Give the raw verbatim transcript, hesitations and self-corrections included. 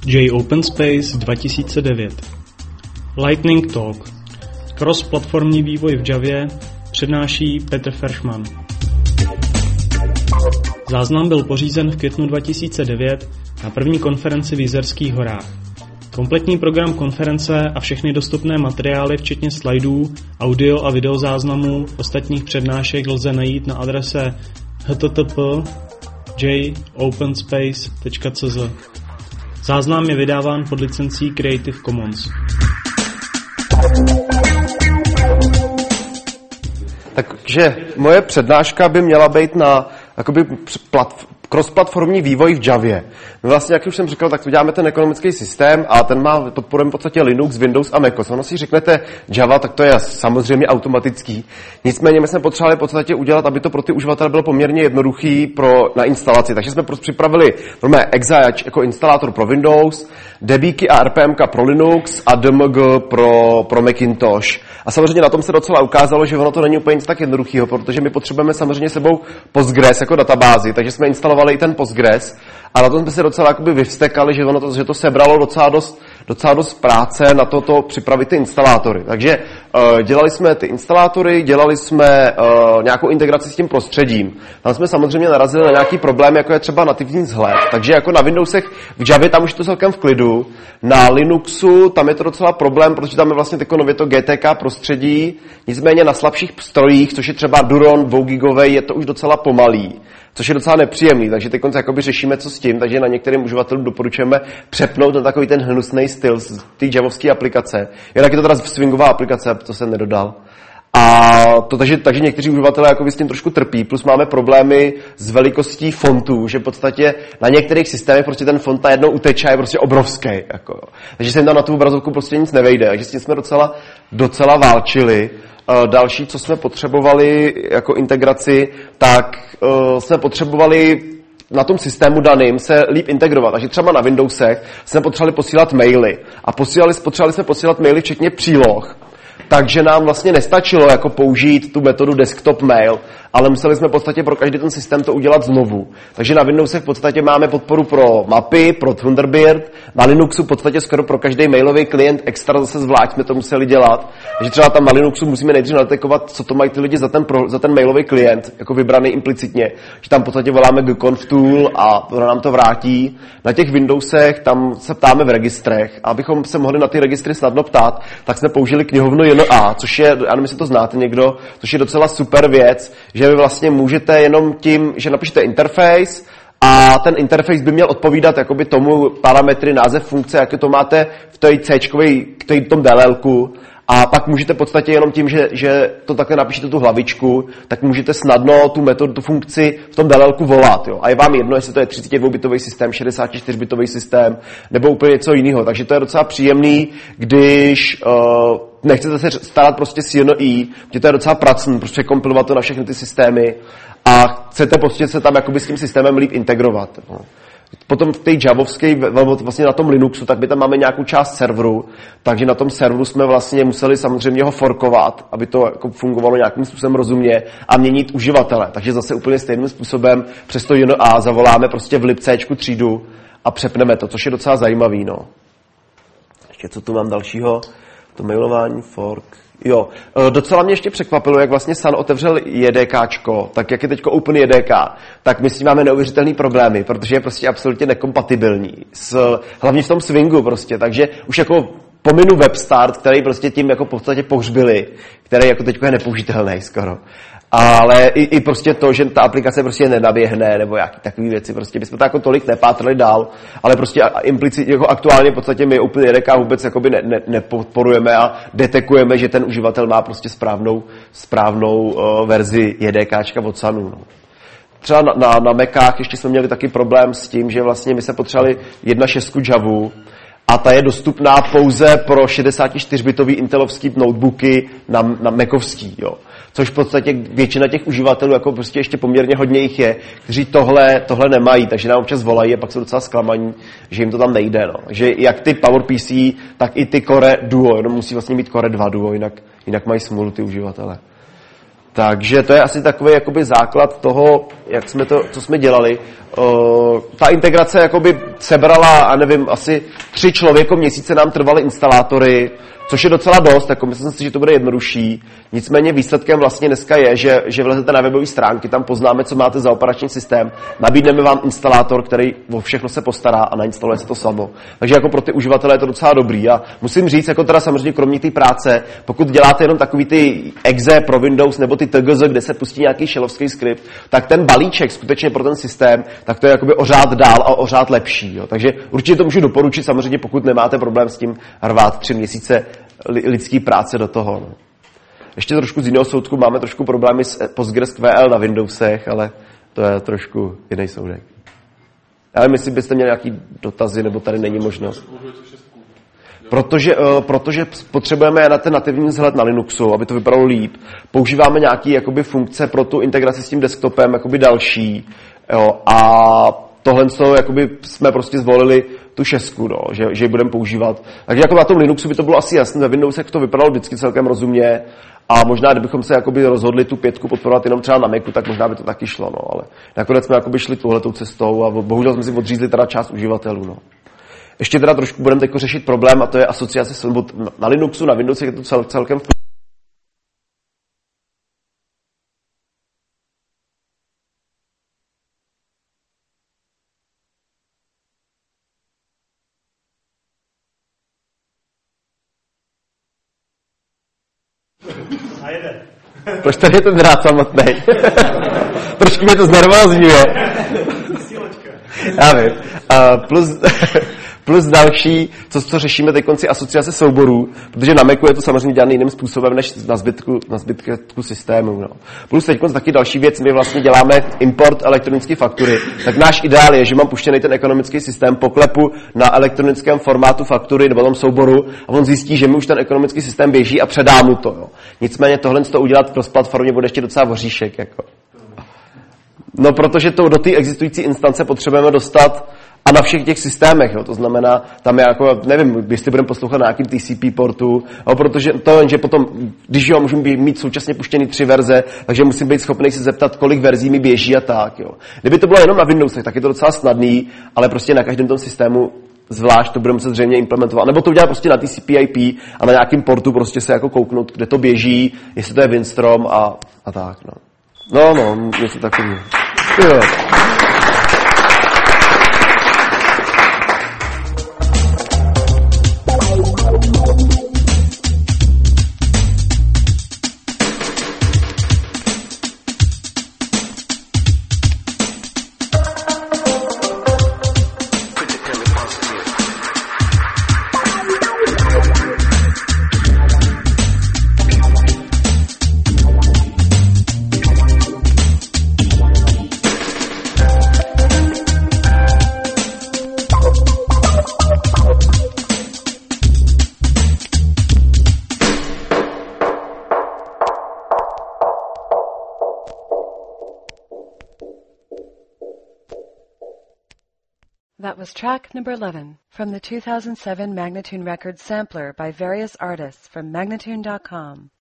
J Open Space dva tisíce devět. Lightning Talk. Cross-platformní vývoj v Javě přednáší Petr Feršman. Záznam byl pořízen v květnu dva tisíce devět na první konferenci v Jizerských horách. Kompletní program konference a všechny dostupné materiály, včetně slajdů, audio a videozáznamů ostatních přednášek lze najít na adrese h t t p tečka j open space tečka c z. Záznam je vydáván pod licencí Creative Commons. Takže moje přednáška by měla být na jakoby plat, cross-platformní vývoj v Javě. My vlastně, jak už jsem říkal, tak děláme ten ekonomický systém a ten má podporujeme v podstatě Linux, Windows a macOS. Ono si řeknete Java, tak to je samozřejmě automatický. Nicméně my jsme potřebovali v podstatě udělat, aby to pro ty uživatele bylo poměrně jednoduchý pro, na instalaci. Takže jsme připravili Exajač jako instalátor pro Windows, Debíky a R P M pro Linux a D M G pro, pro Macintosh. A samozřejmě na tom se docela ukázalo, že ono to není úplně nic tak jednoduchého, protože my potřebujeme samozřejmě sebou Postgres jako databázi, takže jsme instalovali i ten Postgres a na tom jsme se docela jakoby vyvstekali, že ono to, že to sebralo docela dost, docela dost práce na to, to připravit ty instalátory. Takže uh, dělali jsme ty instalátory, dělali jsme uh, nějakou integraci s tím prostředím. Tam jsme samozřejmě narazili na nějaký problém, jako je třeba nativní vzhled. Takže jako na Windowsech v Javě tam už je to celkem v klidu. Na Linuxu tam je to docela problém, protože tam je vlastně teď nově to G T K prostředí. Nicméně na slabších strojích, což je třeba Duron dvougigový, je to už docela pomalý, což je docela nepříjemný, takže teď jakoby řešíme, co s tím, takže na některým uživatelům doporučujeme přepnout na takový ten hnusný styl z té javovské aplikace. Jinak je to teda swingová aplikace, to jsem nedodal. A to, takže, takže někteří uživatelé jako s tím trošku trpí, plus máme problémy s velikostí fontů, že v podstatě na některých systémech prostě ten font najednou uteče a je prostě obrovský. Jako. Takže se jim tam na tu obrazovku prostě nic nevejde, takže s tím jsme docela, docela válčili. Další, co jsme potřebovali jako integraci, tak uh, jsme potřebovali na tom systému daným se líp integrovat. Takže třeba na Windowsech jsme potřebovali posílat maily. A posílali, potřebovali jsme posílat maily včetně příloh. Takže nám vlastně nestačilo jako použít tu metodu desktop mail, ale museli jsme v podstatě pro každý ten systém to udělat znovu. Takže na Windowsech v podstatě máme podporu pro mapy, pro Thunderbird, na Linuxu v podstatě skoro pro každý mailový klient extra zase zvlášť jsme to museli dělat. Takže třeba tam na Linuxu musíme nejdřív nadetekovat, co to mají ty lidi za ten, pro, za ten mailový klient, jako vybraný implicitně. Že tam v podstatě voláme gconf tool a to nám to vrátí. Na těch Windowsech tam se ptáme v registrech. A abychom se mohli na ty registry snadno ptát, tak jsme použili knihovnu J N A, což je, já nevím, jestli to znáte někdo, což je docela super věc, že vy vlastně můžete jenom tím, že napíšete interface a ten interface by měl odpovídat jakoby tomu parametry, název funkce, jak to máte v té C-čkovej, v tom D L L-ku. A pak můžete v podstatě jenom tím, že, že to takhle napíšete tu hlavičku, tak můžete snadno tu metodu, tu funkci v tom D L L-ku volat. Jo. A je vám jedno, jestli to je třicet dva bitový systém, šedesát čtyři bitový systém, nebo úplně něco jiného. Takže to je docela příjemný, když uh, nechcete se starat prostě s J N I, protože to je docela pracný, prostě kompilovat to na všechny ty systémy a chcete prostě se tam jakoby s tím systémem líp integrovat. Jo. Potom v té javovské, vlastně na tom Linuxu, tak my tam máme nějakou část serveru, takže na tom serveru jsme vlastně museli samozřejmě ho forkovat, aby to jako fungovalo nějakým způsobem rozumně a měnit uživatele. Takže zase úplně stejným způsobem přes to J N A zavoláme prostě v libcéčku třídu a přepneme to, což je docela zajímavý. No. Ještě co tu mám dalšího? To mailování, fork. Jo, docela mě ještě překvapilo, jak vlastně Sun otevřel JDKčko, tak jak je teďko Open J D K, tak my s tím máme neuvěřitelný problémy, protože je prostě absolutně nekompatibilní, s, hlavně v tom swingu prostě, takže už jako pominu WebStart, který prostě tím jako v podstatě pohřbili, který jako teďko je nepoužitelný skoro. Ale i, i prostě to, že ta aplikace prostě nenaběhne, nebo jaký takový věci, prostě bychom to jako tolik nepátrali dál, ale prostě implicitně, jako aktuálně v podstatě my úplně J D K vůbec jakoby ne, ne, nepodporujeme a detekujeme, že ten uživatel má prostě správnou, správnou uh, verzi JDKčka od Sunu. No. Třeba na, na, na Macách ještě jsme měli taky problém s tím, že vlastně my se potřebovali jedna tečka šest Javu, a ta je dostupná pouze pro šedesát čtyři bitový intelovský notebooky na, na Macovský, jo. Což v podstatě většina těch uživatelů, jako prostě ještě poměrně hodně jich je, kteří tohle, tohle nemají, takže nám občas volají a pak jsou docela zklamaní, že jim to tam nejde, no. Že jak ty PowerPC, tak i ty Core Duo, no musí vlastně mít Core dva Duo, jinak, jinak mají smůlu ty uživatele. Takže to je asi takový jakoby základ toho, jak jsme to, co jsme dělali. Uh, ta integrace jakoby sebrala, a nevím, asi tři člověko měsíce nám trvaly instalátory, což je docela dost, jako myslím si, že to bude jednodušší. Nicméně výsledkem vlastně dneska je, že, že vlezete na webové stránky, tam poznáme, co máte za operační systém, nabídneme vám instalátor, který o všechno se postará a nainstaluje se to samo. Takže jako pro ty uživatele je to docela dobrý. A musím říct, jako teda samozřejmě kromě té práce, pokud děláte jenom takový ty exe pro Windows nebo ty T G Z, kde se pustí nějaký shellovský skript, tak ten balíček skutečně pro ten systém, tak to je jakoby o řád dál a o řád lepší. Jo. Takže určitě to můžu doporučit, samozřejmě pokud nemáte problém s tím rvát tři měsíce lidský práce do toho. No. Ještě trošku z jiného soudku máme trošku problémy s PostgreSQL na Windowsech, ale to je trošku jiný soudek. Ale myslím, byste měli nějaký dotazy, nebo tady není možnost. Protože, uh, protože potřebujeme na ten nativní vzhled na Linuxu, aby to vypadalo líp. Používáme nějaké jakoby funkce pro tu integraci s tím desktopem, jakoby další. Jo, a tohle co, jakoby jsme prostě zvolili tu šestku, no, že, že ji budeme používat. Takže jako na tom Linuxu by to bylo asi jasné, ve Windowsech to vypadalo vždycky celkem rozumně a možná, kdybychom se jakoby rozhodli tu pětku podporovat jenom třeba na Macu, tak možná by to taky šlo, no, ale nakonec jsme jakoby šli touhletou cestou a bohužel jsme si odřízli teda část uživatelů, no. Ještě teda trošku budeme teď řešit problém a to je asociace s, na Linuxu, na Windowsech je to cel, celkem v A jede. Proč tady je ten drát samotný? Trošku mě to znervózňuje. Já vím. Uh, plus, plus další, co, co řešíme teď konci asociace souborů, protože na Macu je to samozřejmě dělané jiným způsobem než na zbytku, na zbytku systému. No. Plus teď taky další věc, my vlastně děláme import elektronické faktury. Tak náš ideál je, že mám puštěný ten ekonomický systém, poklepu na elektronickém formátu faktury nebo tom souboru a on zjistí, že mi už ten ekonomický systém běží a předá mu to. Jo. Nicméně tohle to udělat cross platformě bude ještě docela voříšek. Jako. No, protože to do té existující instance potřebujeme dostat a na všech těch systémech, jo. To znamená, tam je jako, nevím, jestli budeme poslouchat na nějakým T C P portu, jo, protože to je, že potom, když jo, můžu mít současně puštěný tři verze, takže musím být schopný se zeptat, kolik verzí mi běží a tak, jo. Kdyby to bylo jenom na Windowsech, tak je to docela snadný, ale prostě na každém tom systému zvlášť to budeme muset zřejmě implementovat. Nebo to udělat prostě na T C P I P a na nějakým portu prostě se jako kouknout, kde to běží, jestli to je Winstrom a, a tak, no. No, no, něco takového. Jo. That was track number eleven from the two thousand seven Magnatune Records sampler by various artists from Magnatune dot com.